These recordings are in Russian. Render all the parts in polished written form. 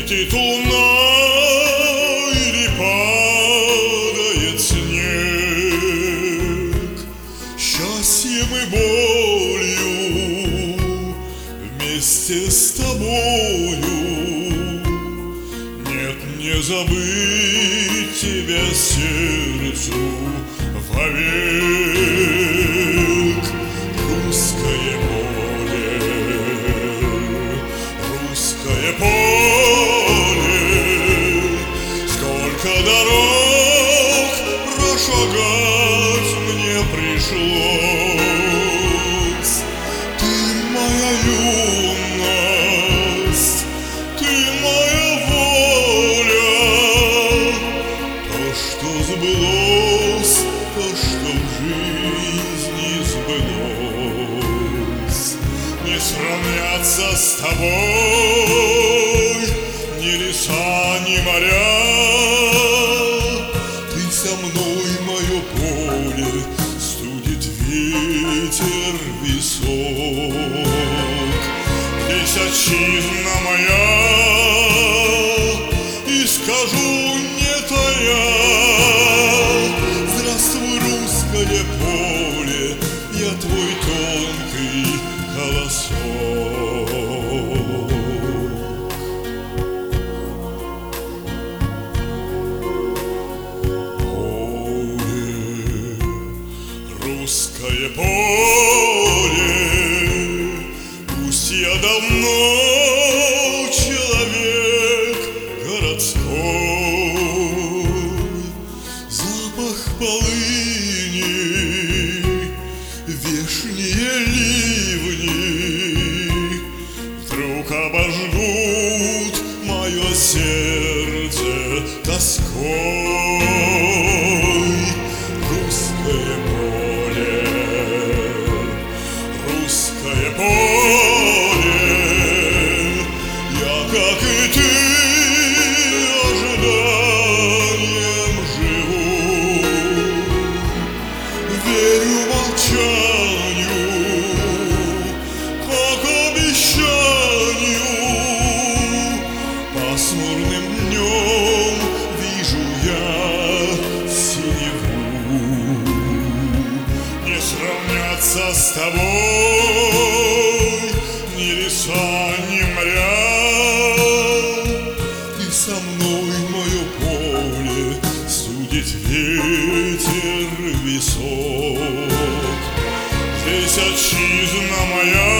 Летит луна или падает снег, счастьем и болью вместе с тобою. Нет, не забыть тебя сердцу вовек. Русское поле, русское поле, сколько дорог прошагать мне пришлось. Ты моя юность, ты моя воля, то, что сбылось, то, что в жизни сбылось. Не сравнятся с тобой ни леса, ни моря. Ты со мной, мое поле, студит ветер висок. Здесь отчизна моя, и скажу не тая: здравствуй, русское поле, я твой тонкий колосок. Поле, русское поле, пусть я давно человек городской, запах полыни, вешние ливни вдруг обожгут мое сердце тоской. Русское поле, русское поле, я, как и ты, ожиданием живу. Верю молчанию, как обещанию. Пасмурным днем вижу я синеву. Не сравнятся с тобой ни леса, ни моря. Ты со мной, мое поле, судит ветер висок. Здесь отчизна моя,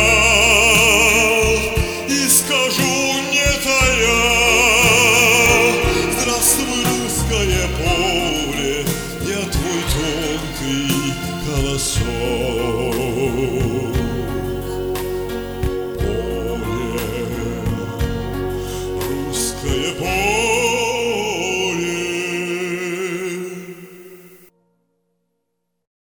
и скажу не тая: здравствуй, русское поле, я твой тонкий колосок.